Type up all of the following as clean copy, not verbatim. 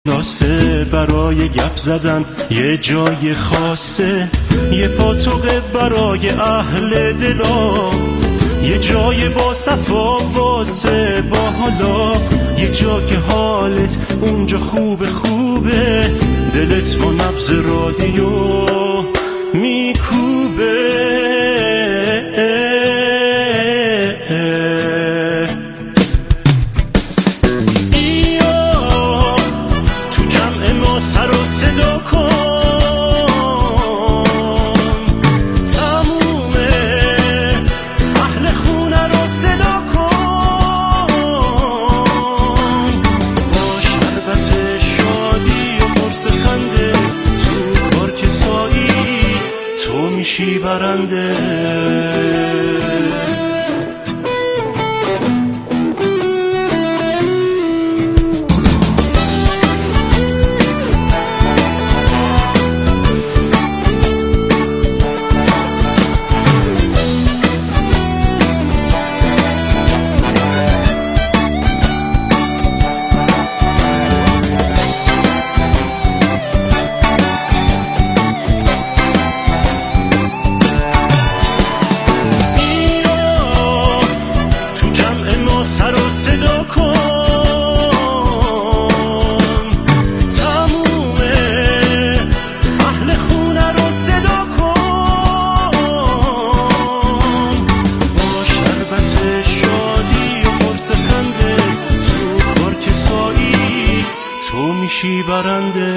لاسه برای گپ زدن یه جای خاصه، یه پاتوقه برای اهل دلا، یه جای با صفا واسه با حالا، یه جا که حالت اونجا خوبه خوبه، دلت با نبض رادیو میکوبه. میشی برنده. میشی برنده.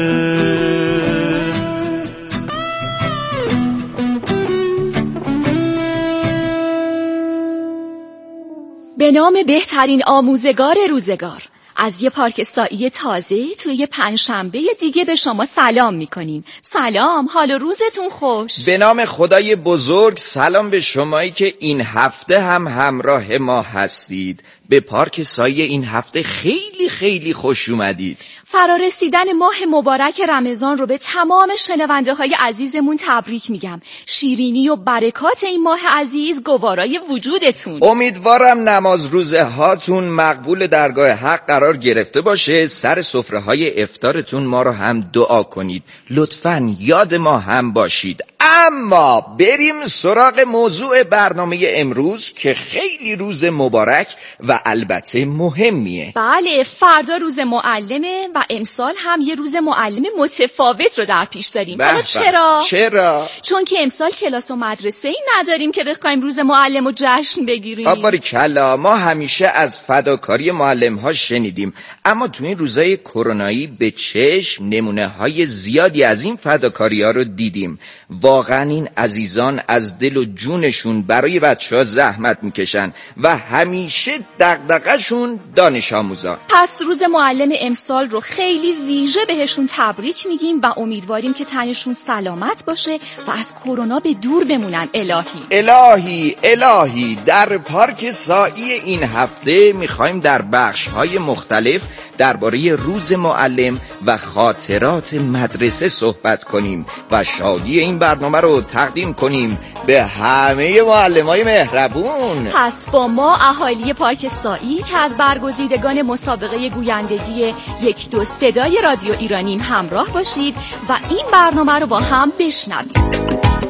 به نام بهترین آموزگار روزگار، از یه پارک سایی تازه توی یه پنجشنبه دیگه به شما سلام میکنیم. سلام، حال و روزتون خوش. به نام خدای بزرگ سلام به شمایی که این هفته هم همراه ما هستید. به پارک سایی این هفته خیلی خیلی خوش اومدید. فرارسیدن ماه مبارک رمضان رو به تمام شنونده های عزیزمون تبریک میگم. شیرینی و برکات این ماه عزیز گوارای وجودتون. امیدوارم نماز روزه هاتون مقبول درگاه حق قرار گرفته باشه. سر سفره های افطارتون ما رو هم دعا کنید. لطفاً یاد ما هم باشید. اما بریم سراغ موضوع برنامه امروز که خیلی روز مبارک و البته مهمیه. بله، فردا روز معلمه و امسال هم یه روز معلم متفاوت رو در پیش داریم. حالا چرا؟ چون که امسال کلاس و مدرسه ای نداریم که بخوایم روز معلم رو جشن بگیریم. باریکلا، ما همیشه از فداکاری معلم ها شنیدیم، اما تو این روزای کرونایی به چشم نمونه های زیادی از این فداکاری ها رو دیدیم. واقعا این عزیزان از دل و جونشون برای بچه‌ها زحمت میکشن و همیشه دغدغه‌شون دانش آموزا. پس روز معلم امسال رو خیلی ویژه بهشون تبریک میگیم و امیدواریم که تنشون سلامت باشه و از کرونا به دور بمونن. الهی در پارک سایی این هفته میخوایم در بخش‌های مختلف درباره روز معلم و خاطرات مدرسه صحبت کنیم و شادی این برنامه رو تقدیم کنیم به همه معلمای مهربون. پس با ما اهالی پارک سایی که از برگزیدگان مسابقه گویندگی 1 2 صدای رادیو ایرانیم همراه باشید و این برنامه رو با هم بشنوید.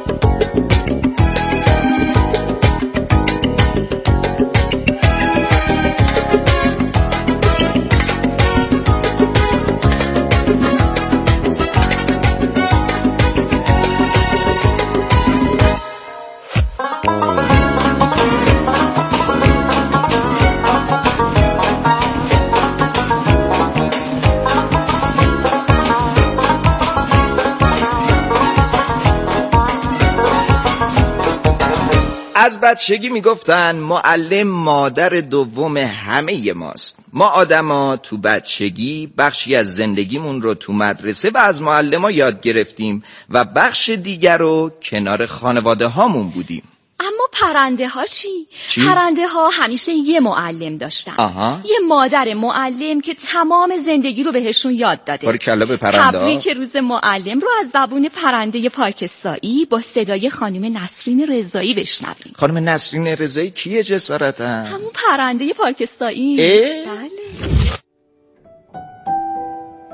از بچگی میگفتن معلم مادر دوم همه ماست. ما آدما تو بچگی بخشی از زندگیمون رو تو مدرسه و از معلم‌ها یاد گرفتیم و بخش دیگر رو کنار خانواده هامون بودیم. اما پرنده ها چی؟ پرنده ها همیشه یه معلم داشتن. یه مادر معلم که تمام زندگی رو بهشون یاد داده. باریکلا به پرنده ها. تبریک روز معلم رو از زبون پرنده پارک سایی با صدای خانم نسرین رضایی بشنویم. خانم نسرین رضایی کیه جسارتن؟ همون پرنده پارک سایی. بله.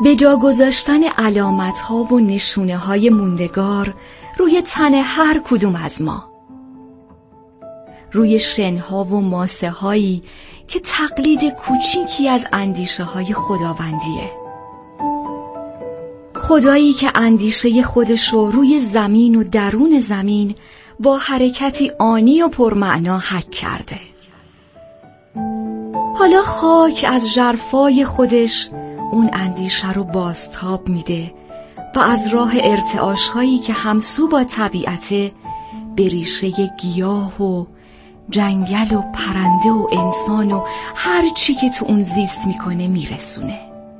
به جا گذاشتن علامت‌ها و نشونه‌های موندگار روی تن هر کدوم از ما، روی شنها و ماسه هایی که تقلید کوچیکی از اندیشه های خداوندیه. خدایی که اندیشه خودشو روی زمین و درون زمین با حرکتی آنی و پرمعنا حک کرده. حالا خاک از ژرفای خودش اون اندیشه رو بازتاب میده و از راه ارتعاش هایی که همسو با طبیعته به ریشه گیاه و جنگل و پرنده و انسان و هر چی که تو اون زیست میکنه میرسونه.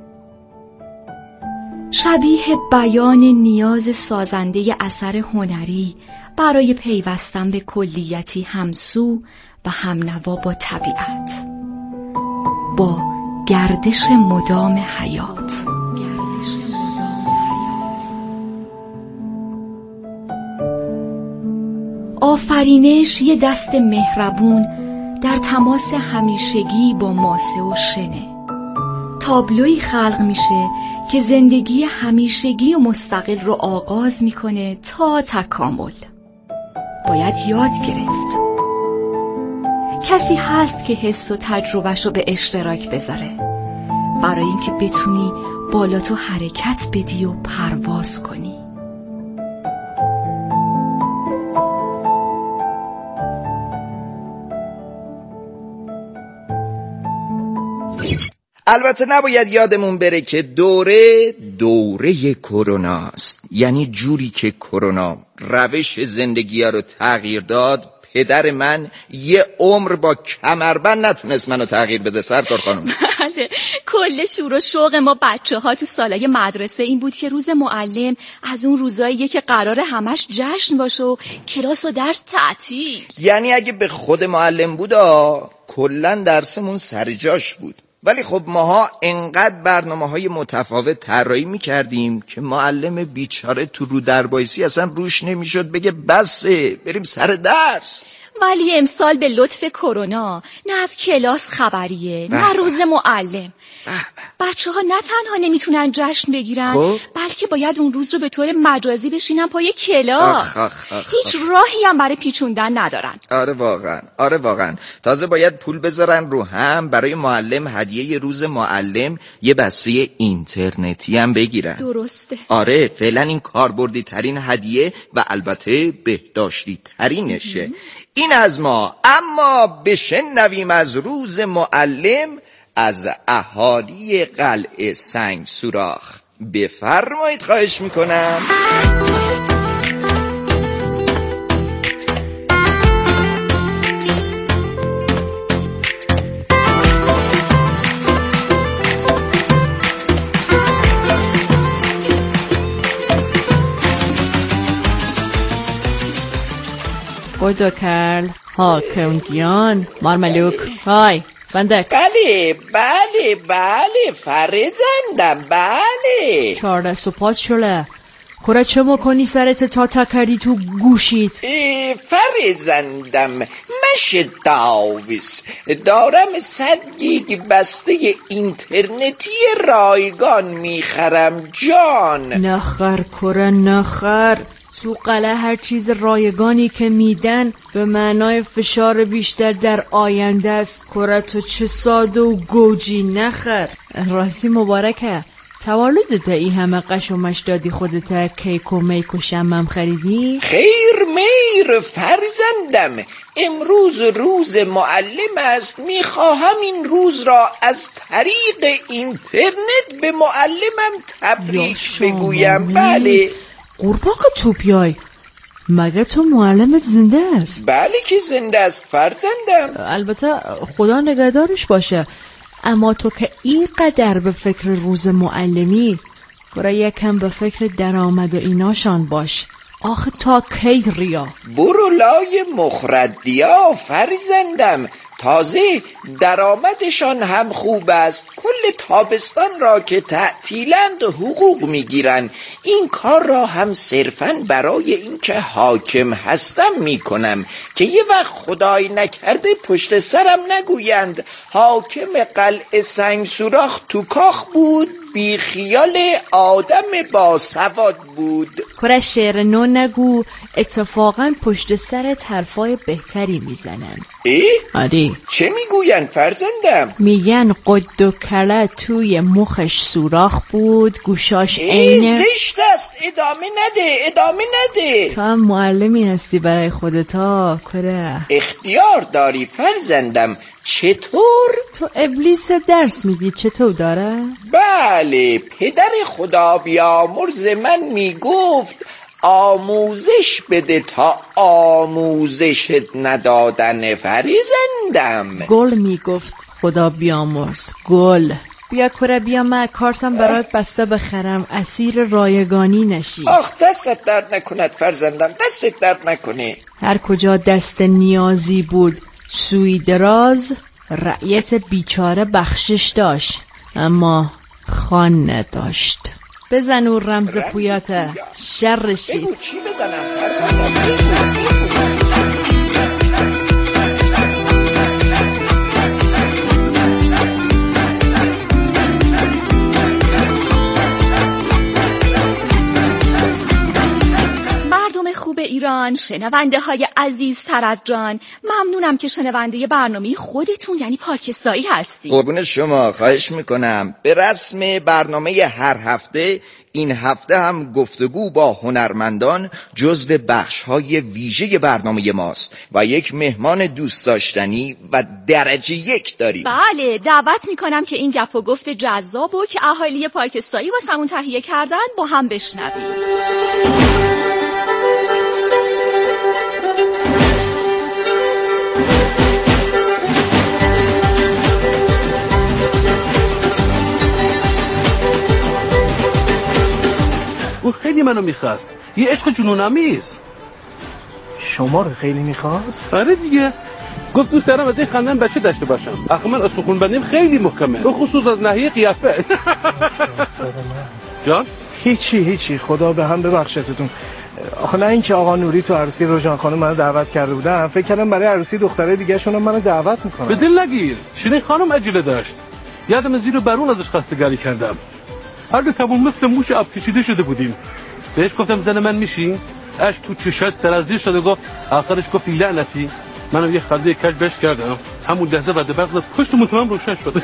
شبیه بیان نیاز سازنده اثر هنری برای پیوستن به کلیتی همسو و همنوا با طبیعت، با گردش مدام حیات. آفرینش یه دست مهربون در تماس همیشگی با ماسه و شنه. تابلوی خلق میشه که زندگی همیشگی و مستقل رو آغاز میکنه تا تکامل. باید یاد گرفت. کسی هست که حس و تجربهشو به اشتراک بذاره برای اینکه بتونی بالا تو حرکت بدی و پرواز کنی. البته نباید یادمون بره که دوره کروناست. یعنی جوری که کرونا روش زندگی ها رو تغییر داد، پدر من یه عمر با کمربند نتونست منو تغییر بده. سرکار خانم، بله، کل شور و شوق ما بچه ها تو سالای مدرسه این بود که روز معلم از اون روزاییه که قراره همش جشن باشه و کلاس و درس تعطیل. یعنی اگه به خود معلم بود کلن درسمون سر جاش بود. ولی خب ماها انقدر برنامه‌های متفاوت طراحی می‌کردیم که معلم بیچاره تو رو دربایسی اصلا روش نمی‌شد بگه بسه بریم سر درس. ولی امسال به لطف کرونا نه از کلاس خبریه نه روز معلم. بچه‌ها نه تنها نمیتونن جشن بگیرن بلکه باید اون روز رو به طور مجازی بشینن پای کلاس. هیچ راهی هم برای پیچوندن ندارن. آره واقعا تازه باید پول بذارن رو هم برای معلم هدیه روز معلم یه بسته اینترنتی هم بگیرن. درسته. آره فعلا این کاربردی ترین هدیه و البته بهداشتی ترینشه. این از ما. اما بشنویم از روز معلم از اهالی قلعه سنگ سوراخ. بفرمایید، خواهش میکنم. گویدو کرل هاکونگیان مارملوک های بندک. بله فرزندم. بله 14 سپاس شله. کره چه میکنی سرت تا کردی تو گوشیت؟ فرزندم مشه داویس دارم 100 گیگ بسته اینترنتی رایگان میخرم جان. نخر کره نخر. تو قلعه هر چیز رایگانی که میدن به معنای فشار بیشتر در آینده است. کره تو چه ساده و گوجی نخر. راستی مبارکه. تولدت ای همه قش و مش دادی خودت کیک و میک و شمم خریدی؟ خیر میر فرزندم، امروز روز معلم است. میخواهم این روز را از طریق اینترنت به معلمم تبریک بگویم. بله قورباغه توپیای، مگه تو معلمت زنده است؟ بله که زنده است فرزندم. البته خدا نگهدارش باشه. اما تو که اینقدر به فکر روز معلمی، برای یکم به فکر درآمد و ایناشان باش. آخه تا کی ریا؟ برو لای مخردیا فرزندم. تازه درآمدشان هم خوب است. کل تابستان را که تعطیلند حقوق میگیرن. این کار را هم صرفاً برای اینکه حاکم هستم میکنم که یه وقت خدای نکرده پشت سرم نگویند حاکم قلعه سنگ سوراخ تو کاخ بود بیخیال آدم باسواد بود. کره شعر نو نگو، اتفاقا پشت سرت حرفای بهتری میزنن. آره. چه میگوین فرزندم؟ میگن قد و کله توی مخش سوراخ بود، گوشاش عینه. زشت است، ادامه نده. تو هم معلمی هستی برای خودتا کره. اختیار داری فرزندم. چطور؟ تو ابلیس درس میدی چطور داره؟ بله، پدر خدا بیامرز من میگفت آموزش بده تا آموزشت ندادن فرزندم. گل میگفت خدا بیامرز. گل بیا کره، بیا من کارتم برات بسته بخرم، اسیر رایگانی نشی. آخ دستت درد نکند فرزندم، دستت درد نکنه. هر کجا دست نیازی بود سوی دراز، رعیت بیچاره بخشش داشت اما خان نداشت. بزن اون رمز پویاته شرشی. بگو چی بزنم فرزندم؟ خوب ایران، شنونده های عزیز تر از جان، ممنونم که شنونده برنامه خودتون یعنی پارکستایی هستی. قربون شما، خواهش میکنم. به رسم برنامه هر هفته این هفته هم گفتگو با هنرمندان جزو بخش‌های ویژه برنامه ماست و یک مهمان دوست داشتنی و درجه 1 داریم. بله، دعوت میکنم که این گپ و گفت جذابو که اهالی پارکستایی واسمون تهیه کردن با هم بشنویم. او خیلی منو میخواست، یه عشق جنون‌آمیز. شما رو خیلی میخواست؟ آره دیگه، گفت دوست دارم از این خندم بچه داشته باشم. آخه من استخون بندیم خیلی محکمه، به خصوص از ناحیه قیافه. جان؟ هیچی خدا به هم ببخشتتون. آخه نه اینکه آقا نوری تو عروسی روژان خانم منو دعوت کرده بودن، فکر کردم برای عروسی دختره دیگه شون منو دعوت میکنن. به دل نگیر، شیرین خانم عجله داشت، یادم زیر برون ازش خواستگاری کردم. هر دو تموم مثل موش آب کشیده شده بودیم. بهش گفتم زن من میشی؟ اش تو چشاش سرازیر شده گفت. آخرش گفتی لعنتی. منم یه خنده کج بهش کردم. همون لحظه بعد بغض پشتمون تمام روشن شد.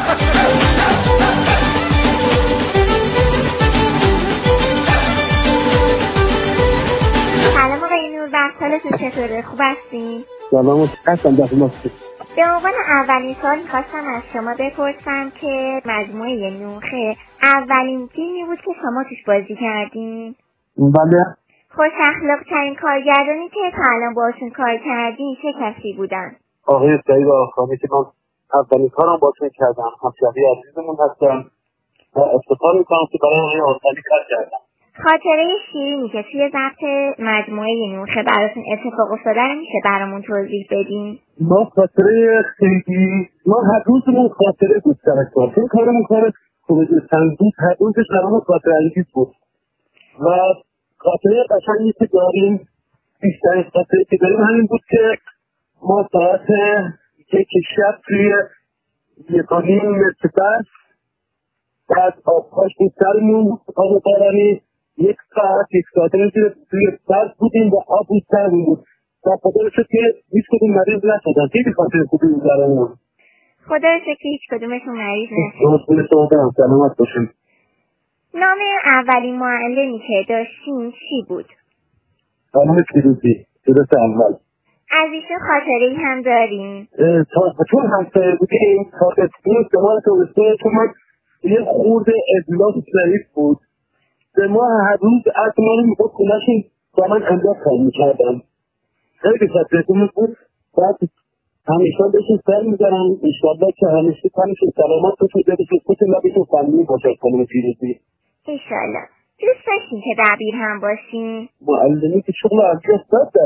سلام آقای نور، وقتالتون چطوره؟ خوب هستین؟ سلام، هستم در خدمتتون. به عنوان اولین سوال می‌خواستم از شما بپرسم که مجموعه نوخه اولین فیلمی بود که شما توش بازی کردین؟ بله. خوش اخلاق ترین کارگردانی که تا الان باشون کار کردین چه کسی بودن؟ آقای سعید آخانی که من اولین کارم باشون کردم، همشهری عزیزمون هستن و افتخار میکنم که برای آقای آخانی کار کردم. خاطره شیرینی که توی ضبط مجموعه نوخه براتون اتفاق افتاده رو میشه برامون توضیح بدین؟ ما خاطره خیلی، ما هر روزمون خاطره بود سرکار، این کارمون کار کمدی بود، هر روزش برامون خاطره انگیز بود و خاطره قشنگی که داریم، بیشترین خاطره که داریم همین بود که ما ساعت 1 شب توی 1.5 متر برف بعد آبخاش بود سرمون، آب بارانی 1 ساعت توی برف بودیم و آب بود سرمون بود و خدا رو شد که هیچ کدوم مریض نشدن. خیلی خاطر خوبی بود برامون. خدا رو شد که هیچ کدومشون مریض نشد. سلامت باشیم. نام اولین معلمی که داشتین چی بود؟ خانم فیروزی، درست اول. از ایشون خاطره‌ای هم دارین؟ چون همسایه بودیم، خاطره شما توسته چون من یه خورده ادلاس ضعیف بود. به ما هر روز از ما رو میخود کنشون با من انداز خواهی میکردم. خیلی خاطره بود. بعد همیشه بهشون سر میزنم، انشالله که همیشه تنشون سلامت بشه، بهشون خود نبیشون فهمی باشه خانم فیروزی. انشالله. دوست داشتین که دبیر هم باشین؟ معلمی که شغل ارجاز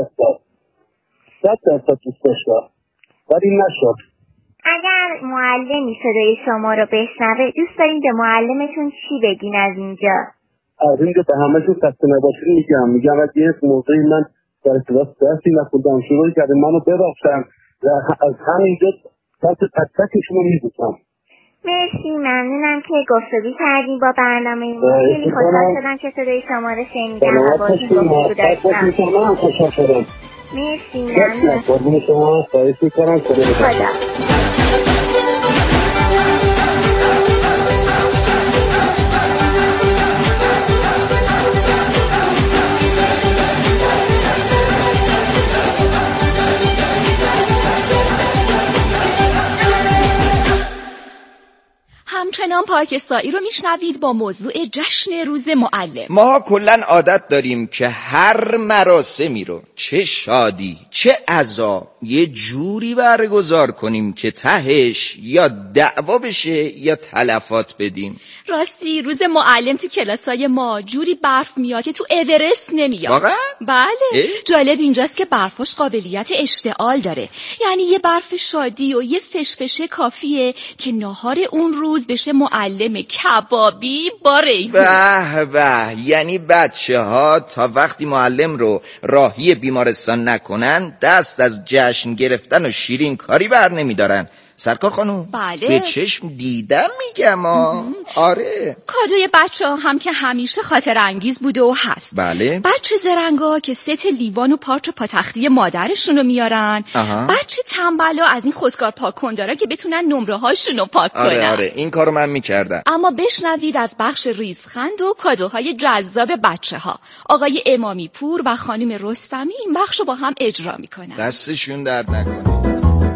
100% دوست داشتم ولی نشد. اگر معلمی صدای شما رو بشنوه دوست دارین به معلمتون چی بگین از اینجا؟ از اینجا به همه‌شون خسته نباشید میگم اگه یه موضوعی من در کلاس درسی نخوندم شروع کردم منو ببخشم و از همینجا دست تک تکشون رو میبوسم. مرسی، ممنونم که گفتگو کردیم با برنامه ما. خیلی خوشحال شدم که صدای شما رو شنیدم و باهاتون گفتگو داشتم. مرسی، ممنونم. قربون شما، خواهش می‌کنم. خدا. همچنان پارک سایی رو میشنوید با موضوع جشن روز معلم. ما کلن عادت داریم که هر مراسمی رو، چه شادی چه عزا، یه جوری برگزار کنیم که تهش یا دعوا بشه یا تلفات بدیم. راستی روز معلم تو کلاسای ما جوری برف میاد که تو اورست نمیاد. واقعا؟ بله. جالب اینجاست که برفش قابلیت اشتعال داره. یعنی یه برف شادی و یه فشفشه کافیه که ناهار اون روز بشه معلم کبابی با ریحون. به به، یعنی بچه ها تا وقتی معلم رو راهی بیمارستان نکنن دست از جشن گرفتن و شیرین کاری بر نمیدارن. سرکار خانوم، بله. به چشم دیدم میگم آره. کادوی بچه ها هم که همیشه خاطر انگیز بوده و هست. بله. بچه زرنگا که ست لیوان و پارچ و پاتختی مادرشون رو میارن. بچه تنبلا از این خودکار پاک کن داره که بتونن نمره هاشون رو پاک کنن. آره این کارو من میکردم. اما بشنوید از بخش ریزخند و کادوهای جذاب بچه ها. آقای امامی پور و خانم رستمی این بخش رو با هم اجرا میکنن. دستشون درد نکنه.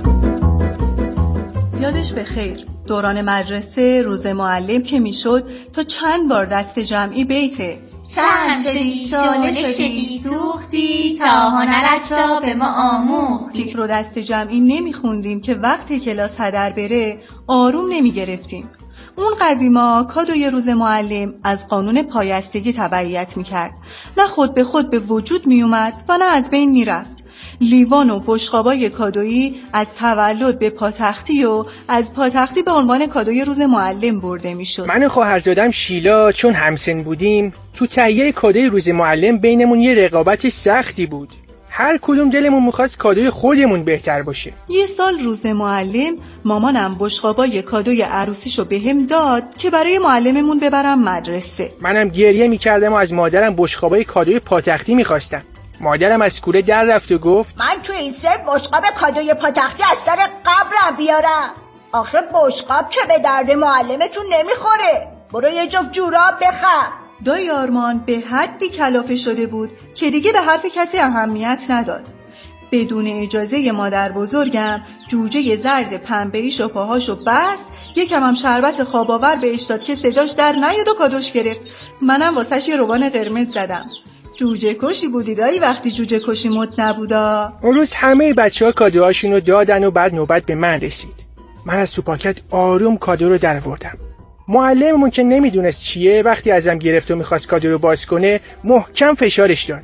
یادش بخیر دوران مدرسه روز معلم که میشد تا چند بار دست جمعی بیته شرم شدی شعله شدی سوختی تا هنرت را به ما آموختی رو دست جمعی نمیخوندیم که وقت کلاس هدر بره آروم نمیگرفتیم. اون قدیما کادوی روز معلم از قانون پایستگی تبعیت میکرد، نه خود به خود به وجود میومد و نه از بین میرفت. لیوان و بشقابای کادویی از تولد به پاتختی و از پاتختی به عنوان کادوی روز معلم برده میشد. من و خواهرزادم شیلا چون همسن بودیم تو تهیه کادوی روز معلم بینمون یه رقابت سختی بود. هر کدوم دلمون می‌خواست کادوی خودمون بهتر باشه. یه سال روز معلم مامانم بشقابای کادوی عروسیشو بهم داد که برای معلممون ببرم مدرسه. منم گریه می‌کردم و از مادرم بشقابای کادوی پاتختی می‌خواستم. مادرم از کوره در رفت و گفت من تو این سر بشقاب کادوی پاتختی از سر قبرم بیارم. آخه بشقاب که به درد معلمتون نمیخوره. برو یه جفت جوراب بخر. دایی آرمان به حدی کلافه شده بود که دیگه به حرف کسی اهمیت نداد. بدون اجازه مادر بزرگم جوجه زرد پنبه‌ایشو پاهاشو بست، یکم هم شربت خواباور بهش داد که صداش در نیاد و کادوش گرفت. منم واسش یه روغن قرمز زدم. جوجه کشی بودی دایی وقتی جوجه کشی مد نبودا. اون روز همه بچه‌ها کادوهاشونو دادن و بعد نوبت به من رسید. من از تو پاکت آروم کادو رو درآوردم. معلممون که نمیدونست چیه وقتی ازم گرفت و میخواست کادو رو باز کنه محکم فشارش داد.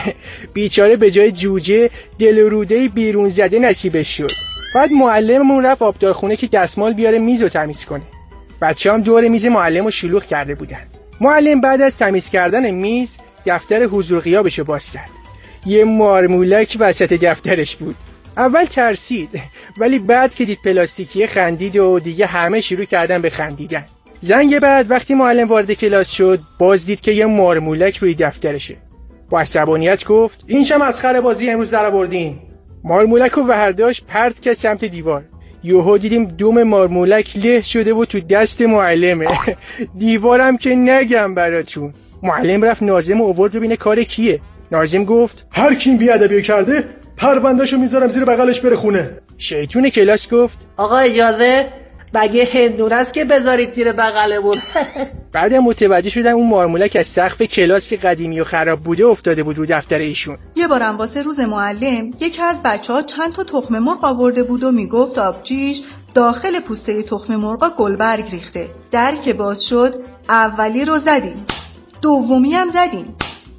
بیچاره به جای جوجه دل و روده بیرون زده نصیبش شد. بعد معلممون رفت آبدارخونه که دستمال بیاره میزو تمیز کنه. بچه‌ام دور میز معلمو شلوغ کرده بودن. معلم بعد از تمیز کردن میز دفتر حضور غیابشو باز کرد. یه مارمولک وسط دفترش بود. اول ترسید ولی بعد که دید پلاستیکیه خندید و دیگه همه شروع کردن به خندیدن. زنگ بعد وقتی معلم وارد کلاس شد باز دید که یه مارمولک روی دفترشه. با عصبانیت گفت این چه مسخره بازی امروز درآوردین. مارمولک رو برداشت پرت کرد سمت دیوار. یهو دیدیم دوم مارمولک له شده و تو دست معلمه. دیوارم که نگم براتون. معلم رفت ناظم آورد ببینه کار کیه. ناظم گفت هر کی این بیادبی کرده پروندهشو میذارم زیر بغلش بره خونه. شیطون کلاس گفت آقا اجازه بگه هندونه است که بذارید زیر بغلمون. بعدم متوجه شدم اون مارمولک از سقف کلاس که قدیمی و خراب بوده افتاده بود رو دفتر ایشون. یه بارم واسه روز معلم یکی از بچه‌ها چند تا تخم مرغ آورده بود و میگفت آبجیش داخل پوسته تخم مرغ گلبرگ ریخته. در که باز شد اولی رو زدیم، دومی هم زدیم،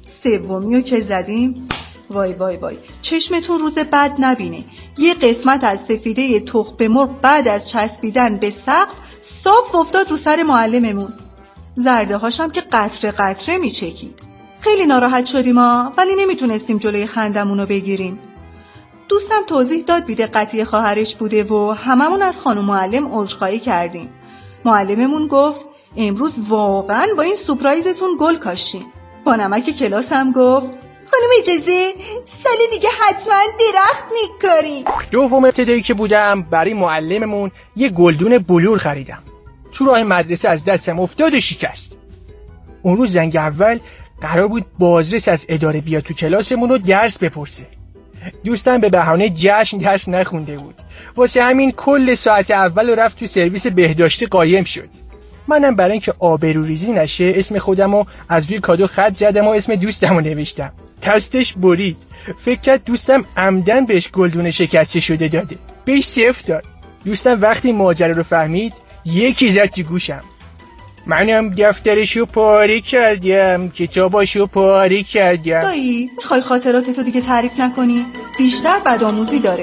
سومی رو که زدیم وای وای وای چشمتون روز بد نبینه. یه قسمت از سفیده تخم مرغ بعد از چسبیدن به سقف صاف افتاد رو سر معلممون. زرده هاشم که قطره قطره میچکید. خیلی ناراحت شدیم ولی نمیتونستیم جلوی خندمونو بگیریم. دوستم توضیح داد بی‌دقتی خواهرش بوده و هممون از خانم معلم عذرخواهی کردیم. معلممون گفت امروز واقعا با این سورپرایزتون گل کاشتین. با نمک کلاس هم گفت خانم اجازه سال دیگه حتما درخت میکاریم. دوم ابتدایی که بودم برای معلممون یه گلدون بلور خریدم. تو راه مدرسه از دستم افتاد و شکست. اون روز زنگ اول قرار بود بازرس از اداره بیاد تو کلاسمون رو درس بپرسه. دوستم به بهانه جشن درس نخونده بود. واسه همین کل ساعت اول رو رفت تو سرویس بهداشتی قایم شد. منم برای اینکه آبروریزی نشه اسم خودمو از روی کادو خط زدم و اسم دوستمو نوشتم. دستش برید. فکر کرد دوستم عمدن بهش گلدون شکسته شده داده. بهش 0 داد. دوستم وقتی ماجرا رو فهمید یکی زد تو گوشم. منم دفترشو پاره کردم، کتاباشو پاره کردم. دایی میخوای خاطراتتو دیگه تعریف نکنی؟ بیشتر بدآموزی داره.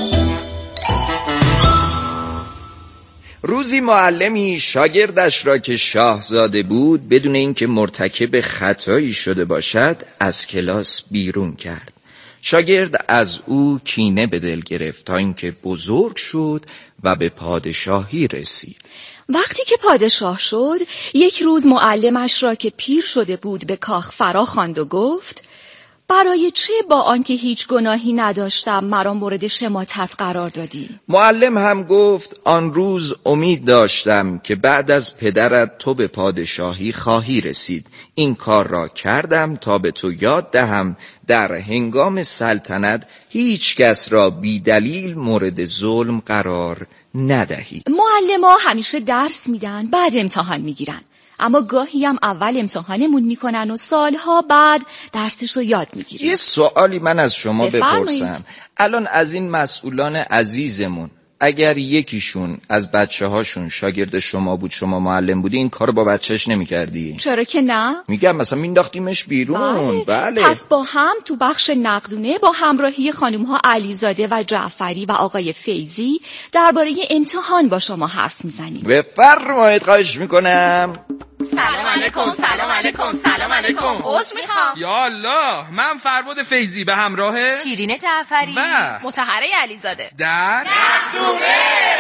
روزی معلمی شاگردش را که شاهزاده بود بدون اینکه مرتکب خطایی شده باشد از کلاس بیرون کرد. شاگرد از او کینه به دل گرفت تا اینکه بزرگ شد و به پادشاهی رسید. وقتی که پادشاه شد یک روز معلمش را که پیر شده بود به کاخ فرا خواند و گفت برای چه با آنکه هیچ گناهی نداشتم مرا مورد شماتت قرار دادی؟ معلم هم گفت آن روز امید داشتم که بعد از پدرت تو به پادشاهی خواهی رسید. این کار را کردم تا به تو یاد دهم در هنگام سلطنت هیچ کس را بی دلیل مورد ظلم قرار ندهی. معلم‌ها همیشه درس میدن بعد امتحان میگیرن، اما گاهی هم اول امتحانمون میکنن و سالها بعد درسش رو یاد میگیرن. یه سوالی من از شما بپرسم. الان از این مسئولان عزیزمون اگر یکیشون از بچه هاشون شاگرد شما بود، شما معلم بودی، این کارو با بچهش نمی کردی؟ چرا که نه؟ میگم مثلا مینداختیمش بیرون. بله. پس با هم تو بخش نقدونه با همراهی خانم ها علیزاده و جعفری و آقای فیضی درباره امتحان با شما حرف میزنیم. بفرمایید، خواهش میکنم. سلام علیکم. سلام علیکم. سلام علیکم. عذر میخوام. یا الله، من فرباد فیضی به همراه شیرین جعفری و مطهره علیزاده در نقدونه.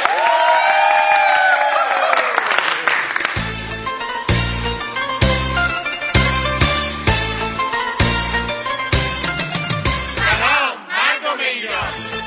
سلام مردم ایران.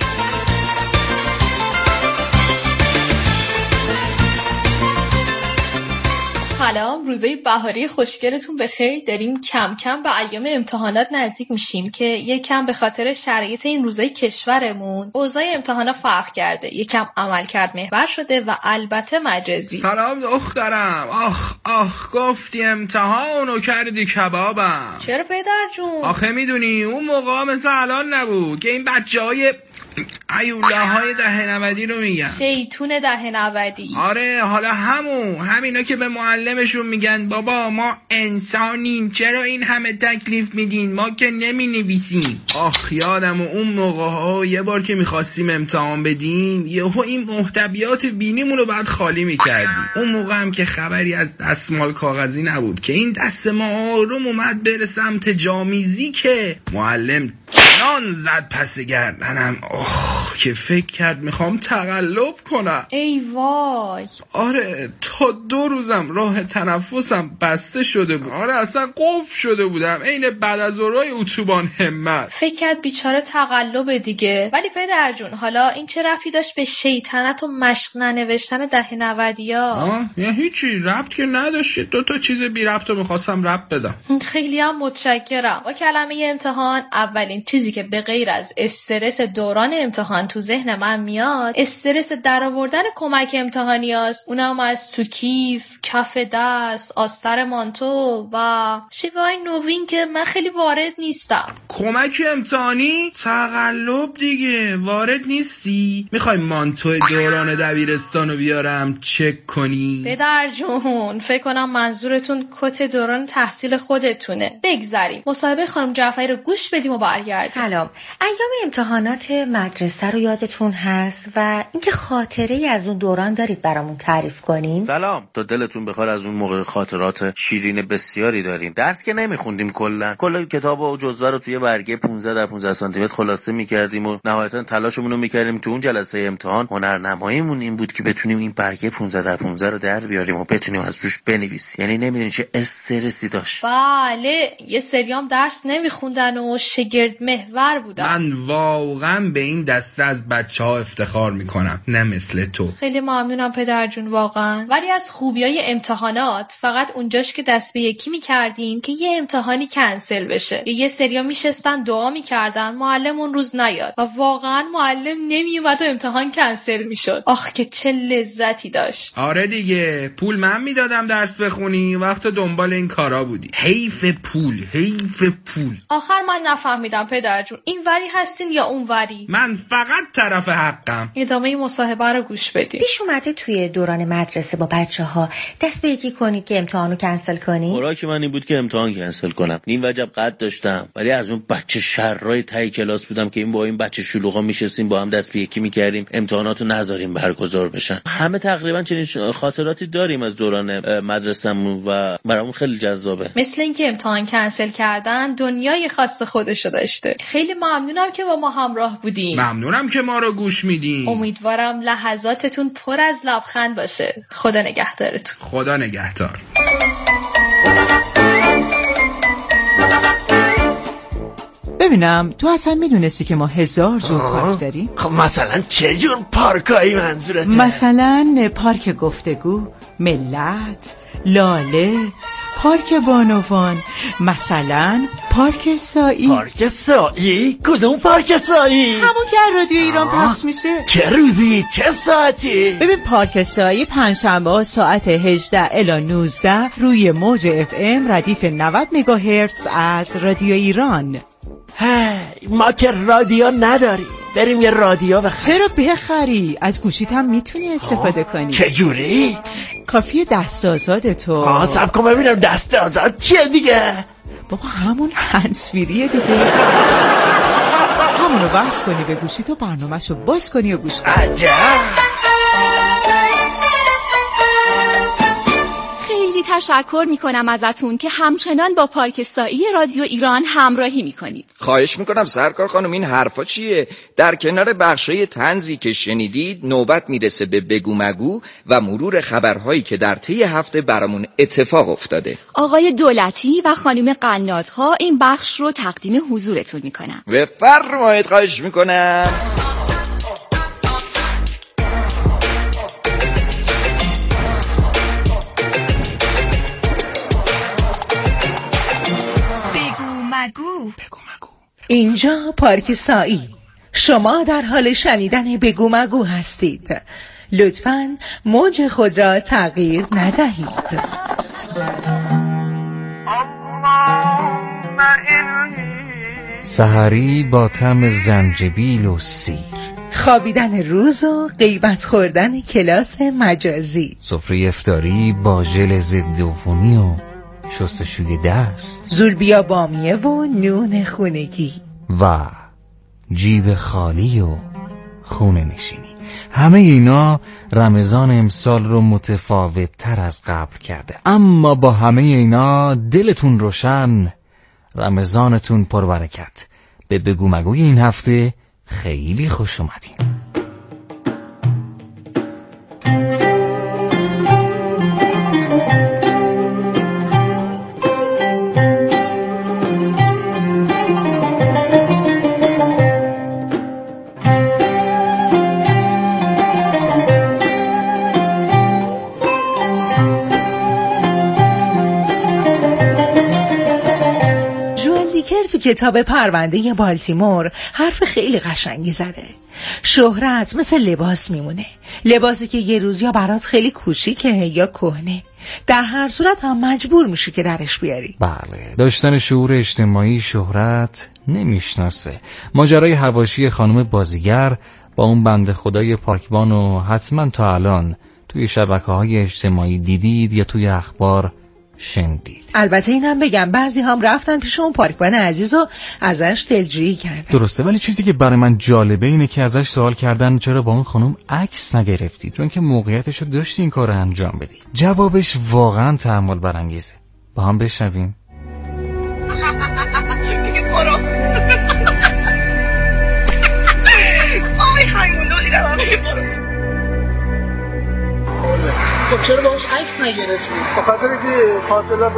سلام، روزای بهاری خوشگلتون بخیر. داریم کم کم به ایام امتحانات نزدیک میشیم که یکم به خاطر شرایط این روزای کشورمون اوضاع امتحانا فرق کرده، یکم عملکرد محور شده و البته مجازی. سلام دخترم. آخ گفتی امتحانو کردی کبابم. چرا پدر جون؟ آخه میدونی اون موقع مثل الان نبود که این بچهای ایوله های دهه 90 رو میگن. شیطون دهه 90. آره، حالا همینا که به معلمشون میگن بابا ما انسانیم، چرا این همه تکلیف میدین، ما که نمی نویسیم. آخ یادم اون موقع ها یه بار که میخواستیم امتحان بدیم یهو این محتویات بینیمون رو بعد خالی میکردیم. اون موقع هم که خبری از دستمال کاغذی نبود که این دست ما آروم اومد بره سمت جامیزی که معلم جنان زد پس گردنم. که فکر کرد میخوام تقلب کنم. ای وای. آره، تا 2 روزم راه تنفسم بسته شده بود. آره اصلا قفل شده بودم عین بعد از ظهرای اتوبان همت. فکر کرد بیچاره تقلب دیگه. ولی پدر جون حالا این چه ربطی داشت به شیطنت و مشق ننوشتن دهه 90؟ یا هیچی ربط که نداشت. 2 تا چیز بی ربط رو میخواستم ربط بدم. خیلی هم متشکرم. با کلمه امتحان اولین چیزی که به غیر از استرس دوران امتحان تو ذهن من میاد استرس درآوردن کمک امتحانی است. اونم از تو کیف، کف دست، آستر مانتو و شیوای نوین که من خیلی وارد نیستم. کمک امتحانی؟ تقلب دیگه. وارد نیستی؟ میخوای مانتو دوران دبیرستان رو بیارم چک کنی؟ پدر جون فکر کنم منظورتون کت دوران تحصیل خودتونه. بگذاریم مصاحبه خانم جعفری رو گوش بدیم و برگردیم. سلام. ایام امتحانات مدرسه رو یادتون هست و اینکه خاطره از اون دوران دارید برامون تعریف کنین؟ سلام. تا دلتون بخواد از اون موقع خاطرات شیرین بسیاری داریم. درس که نمیخوندیم، کل کتاب و جزوه رو توی برگه 15 در 15 سانتی متر خلاصه می‌کردیم و نهایتاً تلاشمون رو می‌کردیم تو اون جلسه امتحان هنرنماییمون این بود که بتونیم این برگه 15 در 15 رو در بیاریم و بتونیم از روش بنویسیم. یعنی نمی‌دونی چه استرسی داشت. بله، یه سریام درس نمیخوندن و شگرد محور بودن. من واقعا به این دسته از بچه‌ها افتخار میکنم، نه مثل تو. خیلی ممنونم پدر جون واقعا. ولی از خوبیای امتحانات فقط اونجاش که دست به یکی میکردیم که یه امتحانی کنسل بشه. یه سریا میشستن دعا میکردن معلم اون روز نیاد و واقعا معلم نمیومد و امتحان کنسل میشد. آخ که چه لذتی داشت. آره دیگه، پول من میدادم درس بخونی، وقت دنبال این کارا بودی. حیف پول. آخر من نفهمیدم پدر جون، این وری هستین یا اون وری؟ من فقط طرف حقم. ادامه مصاحبه رو گوش بدیم. پیش اومده توی دوران مدرسه با بچه‌ها دست به یکی کنی که امتحانو کنسل کنی؟ خوراک من این بود که امتحان کنسل کنم. نیم وجب قد داشتم، ولی از اون بچه شرای ته کلاس بودم که این با این بچه شلوغا میشستیم با هم دست به یکی میکردیم امتحاناتو نذاریم برگزار بشن. همه تقریبا چنین خاطراتی داریم از دوران مدرسه‌مون و برامون خیلی جذابه. مثل اینکه امتحان کنسل کردن دنیای خاص خودشو داشته. خیلی ممنونم که با ما همراه بودین. ممنونم که ما رو گوش میدین. امیدوارم لحظاتتون پر از لبخند باشه. خدا نگهدارتون. خدا نگهدار. ببینم تو اصلا میدونستی که ما 1000 جور پارک داریم؟ خب مثلا چه جور پارکایی منظورته؟ مثلا پارک گفتگو، ملت، لاله، پارک بانوان، مثلا پارک سایی. پارک سایی؟ کدوم پارک سایی؟ همون که رادیو ایران پخش میشه. چه روزی؟ چه ساعتی؟ ببین پارک سایی پنجشنبه ساعت 18 الی 19 روی موج FM ردیف 90 مگاهرتز از رادیو ایران. ما که رادیو نداریم، بریم یه رادیو بخریم. چرا بخری؟ از گوشیت هم میتونی استفاده کنی. چجوری؟ کافیه دست آزاد تو. صبر کن ببینم دست آزاد چیه دیگه؟ بابا همون هندزفریه دیگه. همونو بس کنی به گوشیت و برنامه‌شو باز کنی و گوش کنی. عجب. خیلی تشکر میکنم ازتون که همچنان با پارک سایی رادیو ایران همراهی میکنید. خواهش میکنم سرکار خانم این حرفا چیه؟ در کنار بخشای طنزی که شنیدید نوبت میرسه به بگو مگو و مرور خبرهایی که در طی هفته برامون اتفاق افتاده. آقای دولتی و خانم قنات‌ها این بخش رو تقدیم حضورتون میکنم. بفرمایید. خواهش میکنم. اینجا پارک سایی. شما در حال شنیدن بگو مگو هستید. لطفاً موج خود را تغییر ندهید. سحری با طعم زنجبیل و سیر، خوابیدن روز و غیبت خوردن کلاس مجازی، سفره افطاری با ژل ضد عفونی و شستشوی دست، زولبیا بامیه و نون خونگی و جیب خالی و خونه نشینی. همه اینا رمضان امسال رو متفاوت تر از قبل کرده، اما با همه اینا دلتون روشن، رمضانتون پربرکت. به بگو مگوی این هفته خیلی خوش اومدین. تو کتاب پرونده بالتیمور حرف خیلی قشنگی زده. شهرت مثل لباس میمونه، لباسی که یه روز یا برات خیلی کوچیکه یا کهنه، در هر صورت هم مجبور میشی که درش بیاری. بله، داشتن شعور اجتماعی شهرت نمیشناسه. ماجرای حواشی خانم بازیگر با اون بنده خدای پاکبانو حتما تا الان توی شبکه‌های اجتماعی دیدید یا توی اخبار شنیدید. البته اینم بگم بعضی هم رفتن پیش اون پارکبان عزیز و ازش دلجویی کردن. درسته، ولی چیزی که برای من جالبه اینه که ازش سوال کردن چرا با اون خانم عکس نگرفتی، چون که موقعیتشو داشتی این کارو انجام بدی. جوابش واقعا تأمل برانگیزه. با هم بشنویم. خب چرا باهاش عکس نگرفتی؟ به خاطر که خاطره